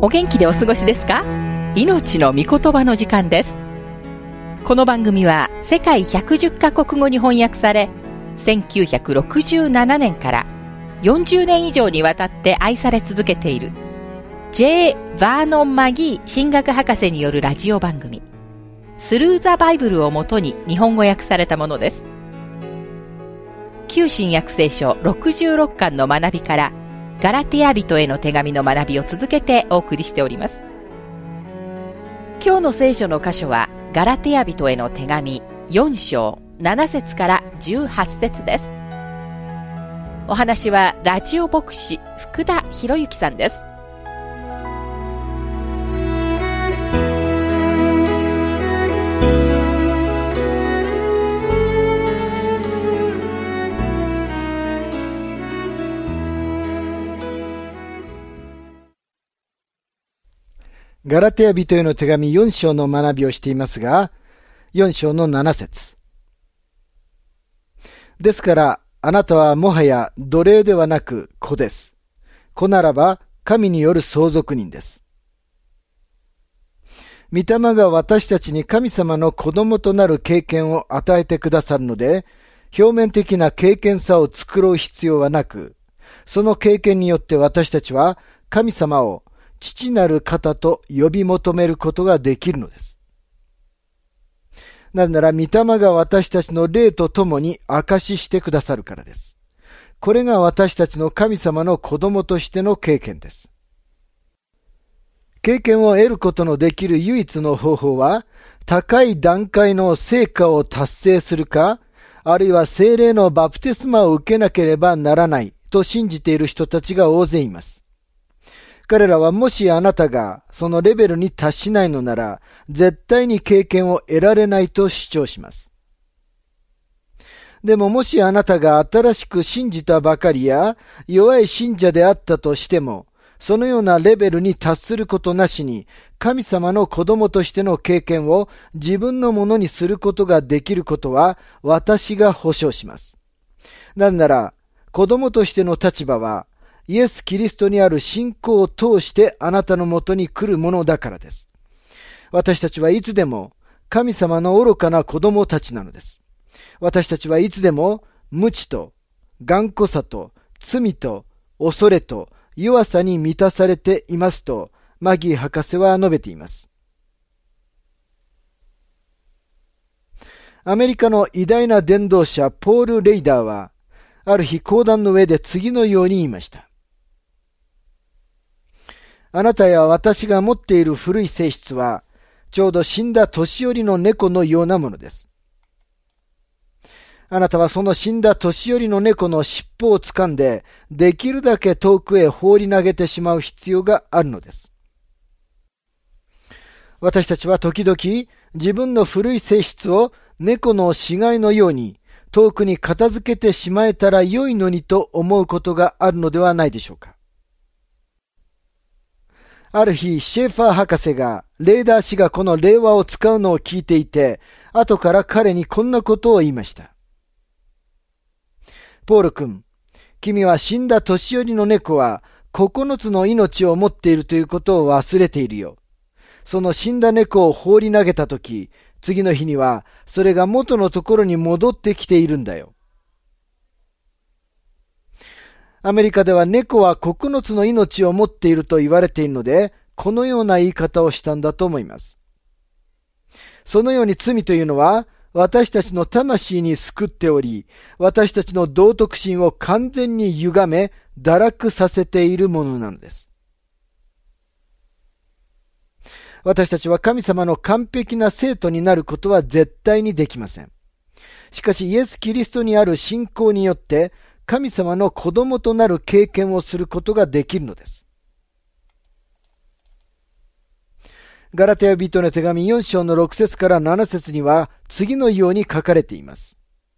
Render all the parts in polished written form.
お元気でお過ごしですか？命の御言葉の時間です。この番組は世界110カ国語に翻訳され、1967年から40年以上にわたって愛され続けている J. バーノン・マギー神学博士によるラジオ番組スルー・ザ・バイブルをもとに日本語訳されたものです。旧新約聖書66巻の学びからガラテヤ人への手紙の学びを続けてお送りしております。今日の聖書の箇所はガラテヤ人への手紙4章7節から18節です。お話はラジオ牧師福田博之さんです。 ガラテヤ人への手紙4章の学びをしていますが、4章の7節。ですから、あなたはもはや奴隷ではなく子です。子ならば神による相続人です。御霊が私たちに神様の子供となる経験を与えてくださるので、表面的な経験さを作ろう必要はなく、その経験によって私たちは神様を父なる方と呼び求めることができるのです。なぜなら、御霊が私たちの霊とともに証ししてくださるからです。これが私たちの神様の子供としての経験です。経験を得ることのできる唯一の方法は、高い段階の成果を達成するか、あるいは聖霊のバプテスマを受けなければならないと信じている人たちが大勢います。彼らはもしあなたがそのレベルに達しないのなら、絶対に経験を得られないと主張します。でももしあなたが新しく信じたばかりや弱い信者であったとしても、そのようなレベルに達することなしに、神様の子供としての経験を自分のものにすることができることは私が保証します。なぜなら、子供としての立場は、イエス・キリストにある信仰を通してあなたのもとに来るものだからです。私たちはいつでも神様の愚かな子供たちなのです。私たちはいつでも無知と頑固さと罪と恐れと弱さに満たされていますとマギー博士は述べています。アメリカの偉大な伝道者ポール・レイダーはある日講談の上で次のように言いました。あなたや私が持っている古い性質は、ちょうど死んだ年寄りの猫のようなものです。あなたはその死んだ年寄りの猫の尻尾を掴んで、できるだけ遠くへ放り投げてしまう必要があるのです。私たちは時々、自分の古い性質を猫の死骸のように、遠くに片付けてしまえたら良いのにと思うことがあるのではないでしょうか。ある日、シェーファー博士が、レーダー氏がこの令和を使うのを聞いていて、後から彼にこんなことを言いました。ポール君、君は死んだ年寄りの猫は9つの命を持っているということを忘れているよ。その死んだ猫を放り投げたとき、次の日にはそれが元のところに戻ってきているんだよ。アメリカでは猫は9つの命を持っていると言われているので、このような言い方をしたんだと思います。そのように罪というのは、私たちの魂に救っており、私たちの道徳心を完全に歪め、堕落させているものなのです。私たちは神様の完璧な生徒になることは絶対にできません。しかしイエス・キリストにある信仰によって、神様の子供となる経験をすることができるのです。ガラテヤ人の手紙4章の6節から7節には次のように書かれています。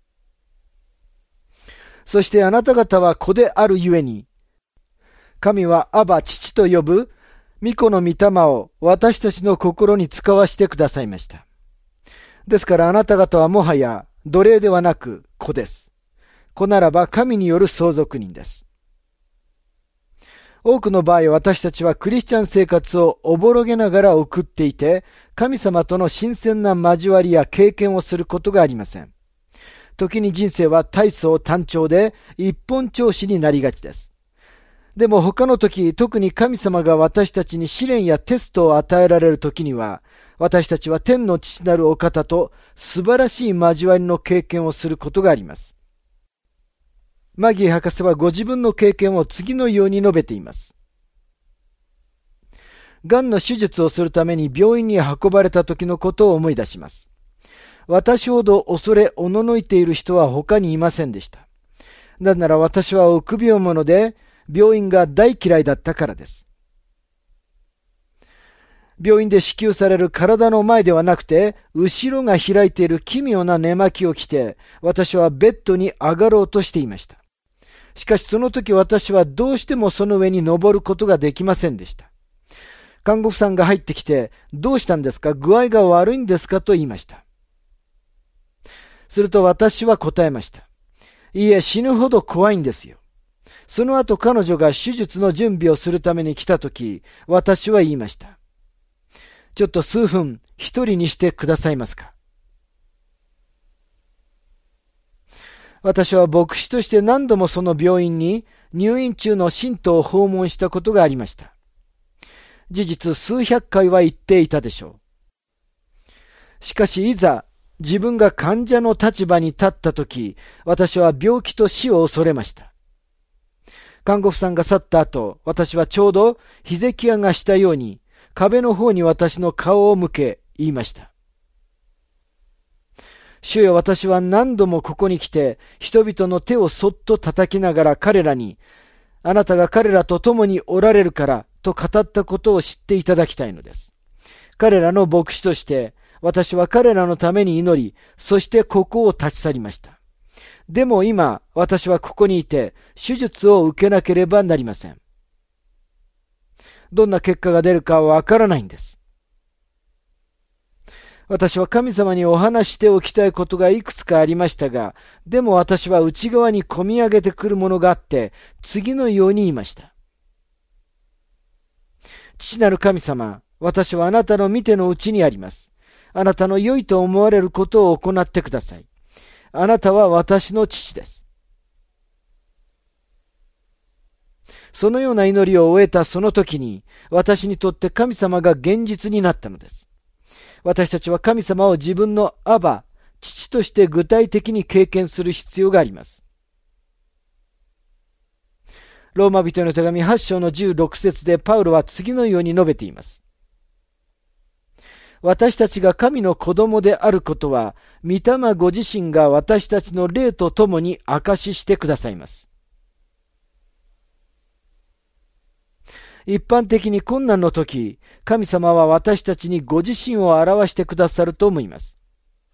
そしてあなた方は子であるゆえに、神はアバ父と呼ぶ御子の御霊を私たちの心に使わしてくださいました。ですからあなた方はもはや奴隷ではなく子です。子ならば神による相続人です。 多くの場合私たちはクリスチャン生活をおぼろげながら送っていて、神様との新鮮な交わりや経験をすることがありません。時に人生は大層単調で一本調子になりがちです。でも他の時、特に神様が私たちに試練やテストを与えられる時には、私たちは天の父なるお方と素晴らしい交わりの経験をすることがあります。マギー博士はご自分の経験を次のように述べています。がんの手術をするために病院に運ばれた時のことを思い出します。私ほど恐れおののいている人は他にいませんでした。なぜなら私は臆病者で病院が大嫌いだったからです。病院で支給される体の前ではなくて、後ろが開いている奇妙な寝巻きを着て、私はベッドに上がろうとしていました。しかしその時私はどうしてもその上に登ることができませんでした。看護婦さんが入ってきて、どうしたんですか？具合が悪いんですか？と言いました。すると私は答えました。いいえ、死ぬほど怖いんですよ。その後彼女が手術の準備をするために来た時、私は言いました。ちょっと数分一人にしてくださいますか？私は牧師として何度もその病院に入院中の信徒を訪問したことがありました。事実数百回は言っていたでしょう。しかしいざ自分が患者の立場に立ったとき、私は病気と死を恐れました。看護婦さんが去った後、私はちょうどヒゼキヤがしたように壁の方に私の顔を向け言いました。主よ、私は何度もここに来て人々の手をそっと叩きながら彼らに、あなたが彼らと共におられるからと語ったことを知っていただきたいのです。彼らの牧師として私は彼らのために祈り、そしてここを立ち去りました。でも今私はここにいて手術を受けなければなりません。どんな結果が出るかはわからないんです。私は神様にお話しておきたいことがいくつかありましたが、でも私は内側に込み上げてくるものがあって、次のように言いました。父なる神様、私はあなたの見てのうちにあります。あなたの良いと思われることを行ってください。あなたは私の父です。そのような祈りを終えたその時に、私にとって神様が現実になったのです。私たちは神様を自分のアバ、父として具体的に経験する必要があります。ローマ人への手紙8章の16節でパウロは次のように述べています。私たちが神の子供であることは、御霊ご自身が私たちの霊とともに証ししてくださいます。一般的に困難の時、神様は私たちにご自身を表してくださると思います。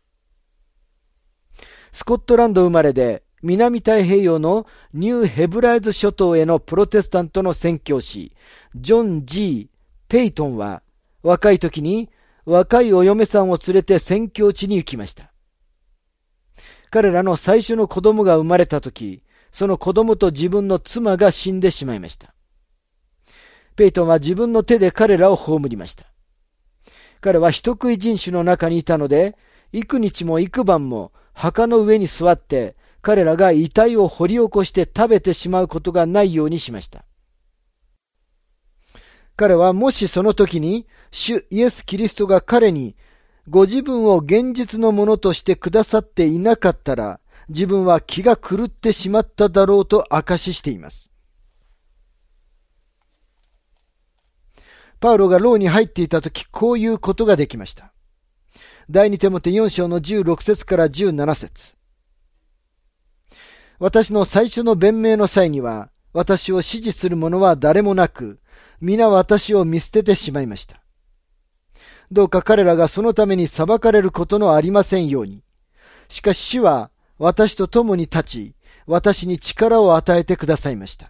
スコットランド生まれで、南太平洋のニューヘブライズ諸島へのプロテスタントの宣教師、ジョン・ G ・ペイトンは、若い時に若いお嫁さんを連れて宣教地に行きました。彼らの最初の子供が生まれた時、その子供と自分の妻が死んでしまいました。ペイトンは自分の手で彼らを葬りました。彼は人食い人種の中にいたので、幾日も幾晩も墓の上に座って、彼らが遺体を掘り起こして食べてしまうことがないようにしました。彼はもしその時に、主イエス・キリストが彼に、ご自分を現実のものとしてくださっていなかったら、自分は気が狂ってしまっただろうと証ししています。パウロが牢に入っていたとき、こういうことができました。第二テモテ4章の16節から17節。私の最初の弁明の際には、私を支持する者は誰もなく、皆私を見捨ててしまいました。どうか彼らがそのために裁かれることのありませんように。しかし主は私と共に立ち、私に力を与えてくださいました。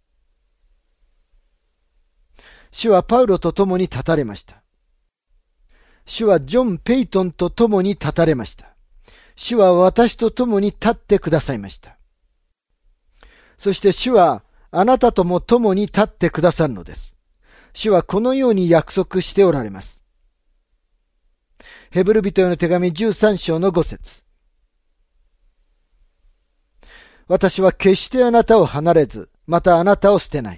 主はパウロと共に立たれました。主はジョン・ペイトンと共に立たれました。主は私と共に立ってくださいました。そして主はあなたとも共に立ってくださるのです。主はこのように約束しておられます。ヘブル人への手紙13章の5節。私は決してあなたを離れず、またあなたを捨てない。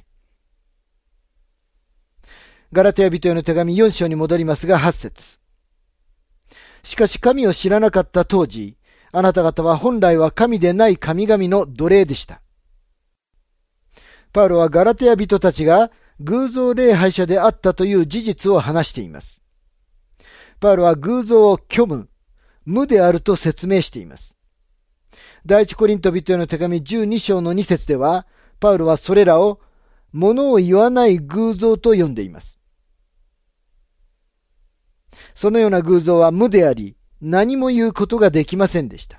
ガラテヤ人への手紙4章に戻りますが8節。しかし神を知らなかった当時、あなた方は本来は神でない神々の奴隷でした。パウロはガラテヤ人たちが偶像礼拝者であったという事実を話しています。パウロは偶像を虚無、無であると説明しています。第一コリント人への手紙12章の2節では、パウロはそれらを物を言わない偶像と呼んでいます。そのような偶像は無であり、何も言うことができませんでした。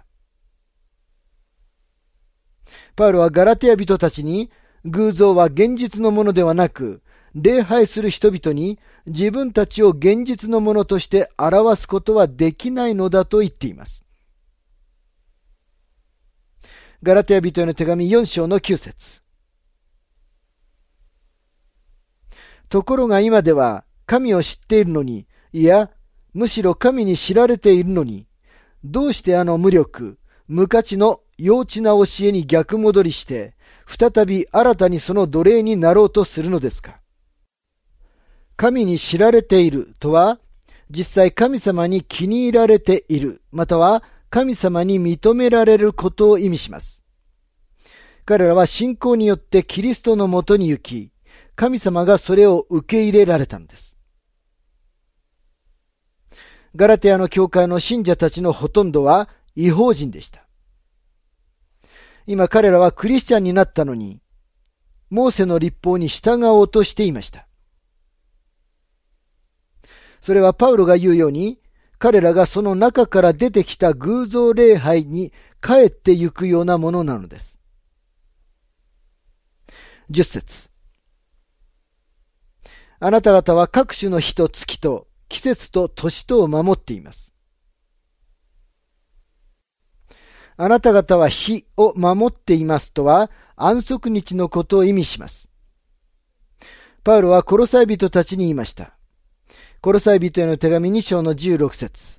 パウロはガラテヤ人たちに、偶像は現実のものではなく、礼拝する人々に自分たちを現実のものとして表すことはできないのだと言っています。ガラテヤ人への手紙4章の9節。ところが今では神を知っているのに、いや、むしろ神に知られているのに、どうしてあの無力、無価値の幼稚な教えに逆戻りして、再び新たにその奴隷になろうとするのですか。神に知られているとは、実際神様に気に入られている、または神様に認められることを意味します。彼らは信仰によってキリストのもとに行き、神様がそれを受け入れられたのです。ガラテヤの教会の信者たちのほとんどは異邦人でした。今彼らはクリスチャンになったのに、モーセの律法に従おうとしていました。それはパウロが言うように、彼らがその中から出てきた偶像礼拝に帰ってゆくようなものなのです。10節。あなた方は各種の日と月と季節と年とを守っています。あなた方は日を守っていますとは安息日のことを意味します。パウロはコロサイ人たちに言いました。コロサイ人への手紙2章の16節。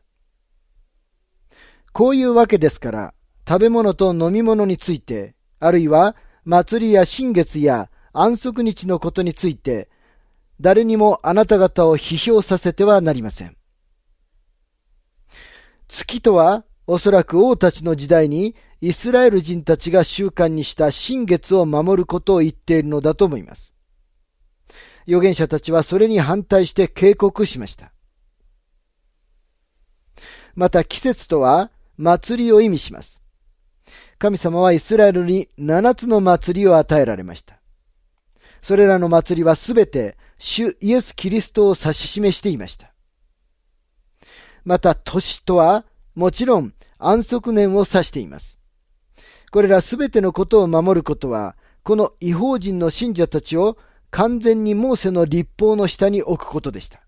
こういうわけですから、食べ物と飲み物について、あるいは祭りや新月や安息日のことについて、誰にもあなた方を批評させてはなりません。月とは、おそらく王たちの時代にイスラエル人たちが習慣にした新月を守ることを言っているのだと思います。預言者たちはそれに反対して警告しました。また季節とは祭りを意味します。神様はイスラエルに7つの祭りを与えられました。それらの祭りはすべて主イエス・キリストを指し示していました。また年とはもちろん安息年を指しています。これらすべてのことを守ることは、この異邦人の信者たちを完全にモーセの律法の下に置くことでした。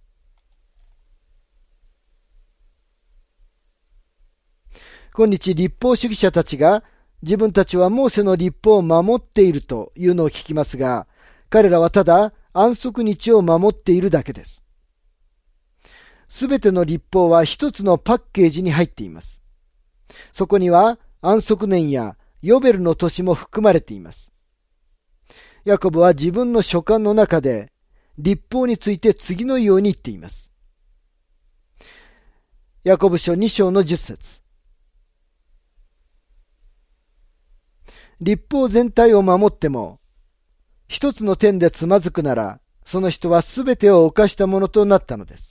今日律法主義者たちが自分たちはモーセの律法を守っているというのを聞きますが、彼らはただ安息日を守っているだけです。すべての律法は一つのパッケージに入っています。そこには安息年やヨベルの年も含まれています。ヤコブは自分の書簡の中で律法について次のように言っています。ヤコブ書2章の10節。律法全体を守っても一つの点でつまずくなら、その人はすべてを犯したものとなったのです。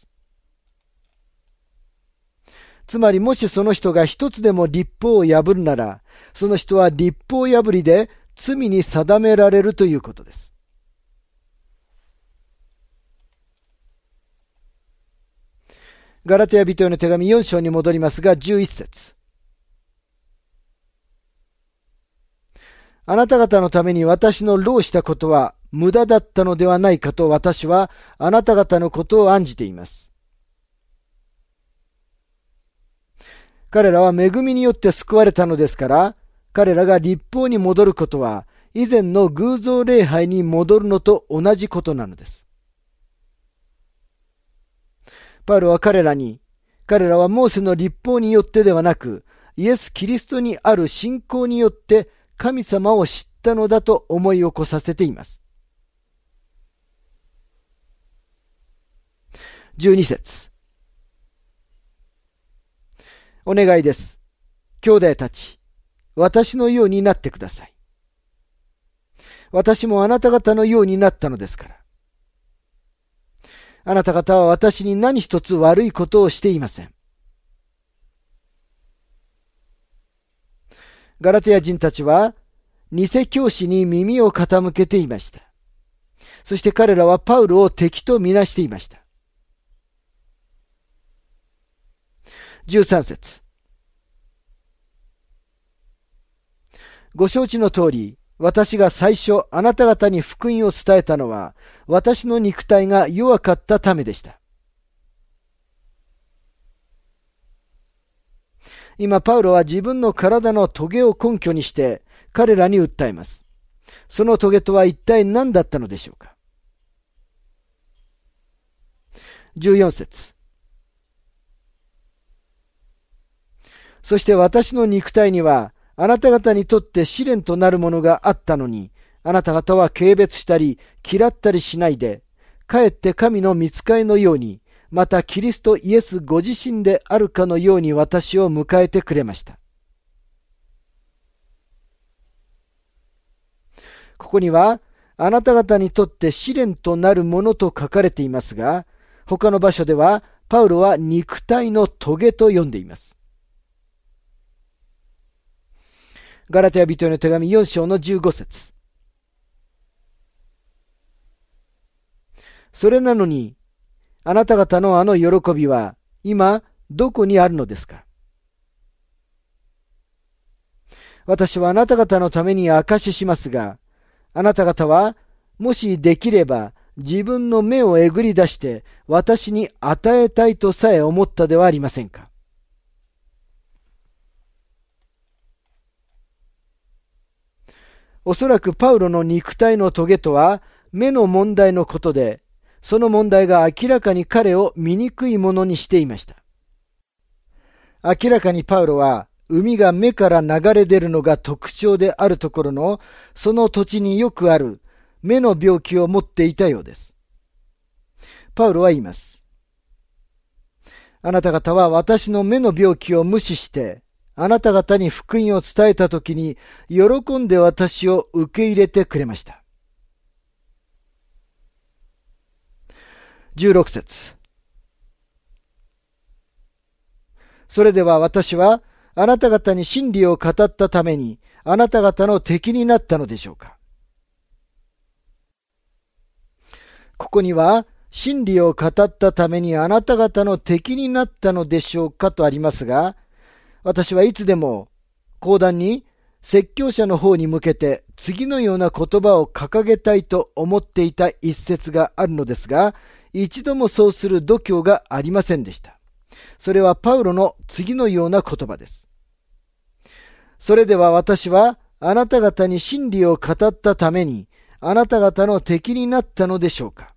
つまりもしその人が一つでも律法を破るなら、その人は律法破りで罪に定められるということです。ガラテヤ人への手紙4章に戻りますが、11節。あなた方のために私の労したことは無駄だったのではないかと私はあなた方のことを案じています。彼らは恵みによって救われたのですから、彼らが律法に戻ることは、 以前の偶像礼拝に戻るのと同じことなのです。パウロは彼らはモーセの律法によってではなく、イエス・キリストにある信仰によって神様を知ったのだと思い起こさせています。12節。お願いです。兄弟たち、私のようになってください。私もあなた方のようになったのですから。あなた方は私に何一つ悪いことをしていません。ガラテヤ人たちは偽教師に耳を傾けていました。そして彼らはパウロを敵とみなしていました。13節。ご承知の通り、私が最初あなた方に福音を伝えたのは、私の肉体が弱かったためでした。今、パウロは自分の体のトゲを根拠にして彼らに訴えます。そのトゲとは一体何だったのでしょうか。14節。そして私の肉体にはあなた方にとって試練となるものがあったのに、あなた方は軽蔑したり嫌ったりしないで、かえって神の御使いのように、またキリストイエスご自身であるかのように私を迎えてくれました。ここには、あなた方にとって試練となるものと書かれていますが、他の場所ではパウロは肉体のトゲと呼んでいます。ガラテヤ人への手紙4章の15節。それなのに、あなた方のあの喜びは今どこにあるのですか。私はあなた方のために証ししますが、あなた方はもしできれば自分の目をえぐり出して私に与えたいとさえ思ったではありませんか。おそらくパウロの肉体のトゲとは目の問題のことで、その問題が明らかに彼を醜いものにしていました。明らかにパウロは海が目から流れ出るのが特徴であるところのその土地によくある目の病気を持っていたようです。パウロは言います。あなた方は私の目の病気を無視してあなた方に福音を伝えたときに喜んで私を受け入れてくれました。16節。それでは私はあなた方に真理を語ったためにあなた方の敵になったのでしょうか。ここには真理を語ったためにあなた方の敵になったのでしょうかとありますが、私はいつでも講談に説教者の方に向けて次のような言葉を掲げたいと思っていた一節があるのですが、一度もそうする度胸がありませんでした。それはパウロの次のような言葉です。それでは私はあなた方に真理を語ったためにあなた方の敵になったのでしょうか。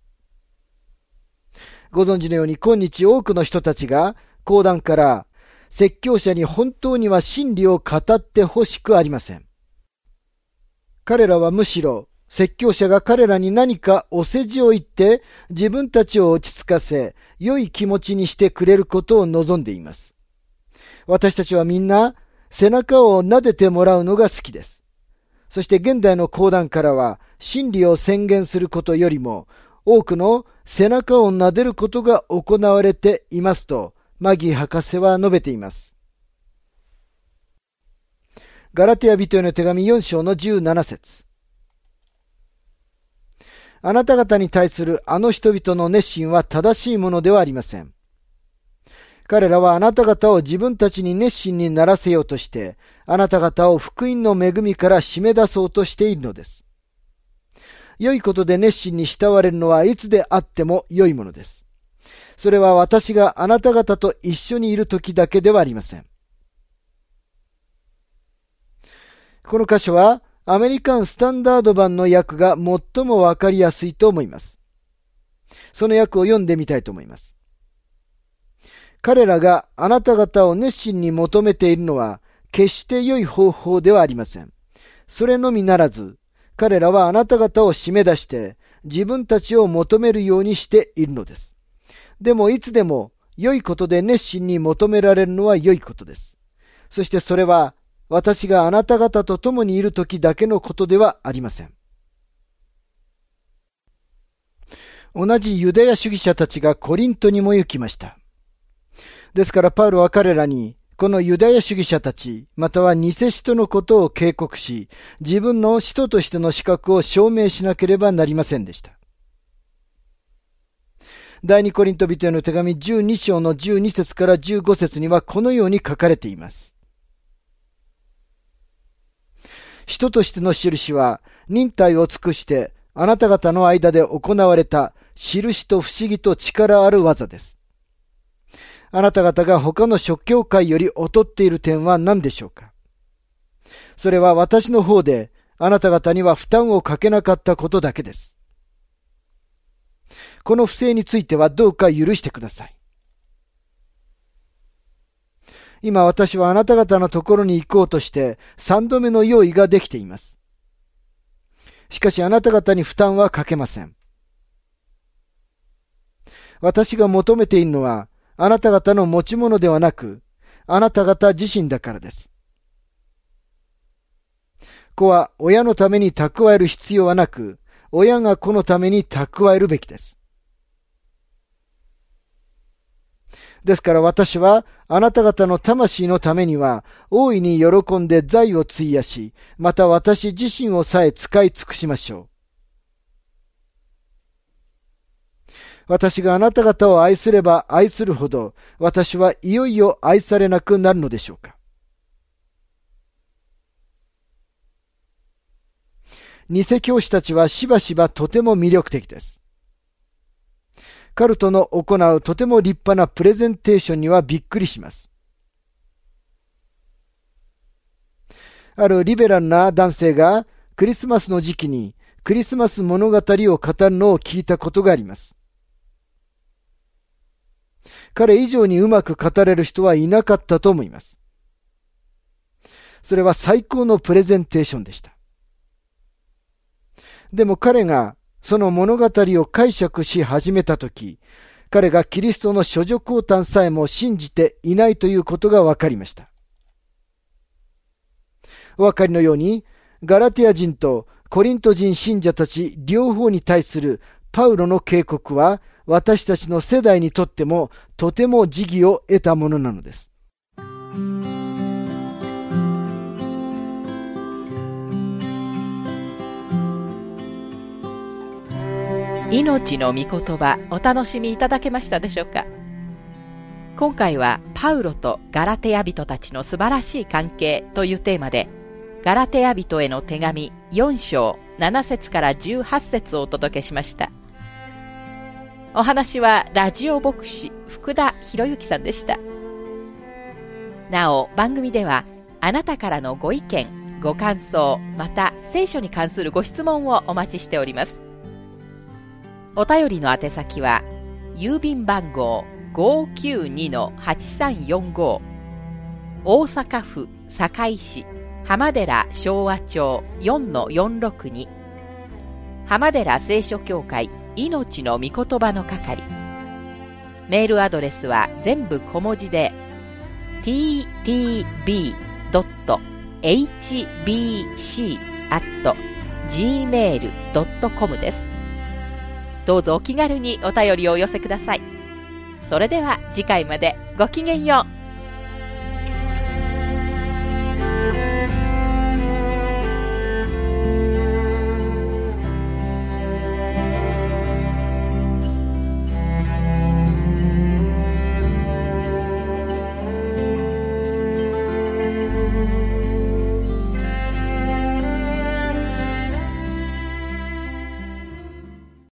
ご存知のように今日多くの人たちが講談から説教者に本当には真理を語ってほしくありません。彼らはむしろ説教者が彼らに何かお世辞を言って自分たちを落ち着かせ良い気持ちにしてくれることを望んでいます。私たちはみんな背中を撫でてもらうのが好きです。そして現代の講談からは真理を宣言することよりも多くの背中を撫でることが行われていますとマギー博士は述べています。ガラテヤ人への手紙4章の17節。あなた方に対するあの人々の熱心は正しいものではありません。彼らはあなた方を自分たちに熱心にならせようとして、あなた方を福音の恵みから締め出そうとしているのです。良いことで熱心に慕われるのはいつであっても良いものです。それは私があなた方と一緒にいる時だけではありません。この箇所はアメリカンスタンダード版の訳が最もわかりやすいと思います。その訳を読んでみたいと思います。彼らがあなた方を熱心に求めているのは決して良い方法ではありません。それのみならず、彼らはあなた方を締め出して自分たちを求めるようにしているのです。でもいつでも良いことで熱心に求められるのは良いことです。そしてそれは私があなた方と共にいるときだけのことではありません。同じユダヤ主義者たちがコリントにも行きました。ですからパウロは彼らにこのユダヤ主義者たち、または偽使徒のことを警告し、自分の使徒としての資格を証明しなければなりませんでした。第二コリント人への手紙12章の12節から15節にはこのように書かれています。使徒としての印は忍耐を尽くしてあなた方の間で行われた印と不思議と力ある技です。あなた方が他の諸教会より劣っている点は何でしょうか。それは私の方であなた方には負担をかけなかったことだけです。この不正についてはどうか許してください。今私はあなた方のところに行こうとして3度目の用意ができています。しかしあなた方に負担はかけません。私が求めているのはあなた方の持ち物ではなく、あなた方自身だからです。子は親のために蓄える必要はなく、親が子のために蓄えるべきです。ですから私はあなた方の魂のためには大いに喜んで財を費やし、また私自身をさえ使い尽くしましょう。私があなた方を愛すれば愛するほど、私はいよいよ愛されなくなるのでしょうか。偽教師たちはしばしばとても魅力的です。カルトの行うとても立派なプレゼンテーションにはびっくりします。あるリベラルな男性がクリスマスの時期にクリスマス物語を語るのを聞いたことがあります。彼以上にうまく語れる人はいなかったと思います。それは最高のプレゼンテーションでした。でも彼がその物語を解釈し始めたとき、彼がキリストの処女降誕さえも信じていないということが分かりました。お分かりのように、ガラティア人とコリント人信者たち両方に対するパウロの警告は、私たちの世代にとってもとても時宜を得たものなのです。 命の御言葉、お楽しみいただけましたでしょうか。今回はパウロとガラテヤ人たちの素晴らしい関係というテーマで、ガラテヤ人への手紙4章7節から18節をお届けしました。お話はラジオ牧師福田博之さんでした。なお番組ではあなたからのご意見、ご感想、また聖書に関するご質問をお待ちしております。お便りの宛先は郵便番号 592-8345 大阪府堺市浜寺昭和町 4-462 浜寺聖書協会命の御言葉の係。メールアドレスは全部小文字で ttb.hbc@gmail.com です。どうぞお気軽にお便りをお寄せください。それでは次回までごきげんよう。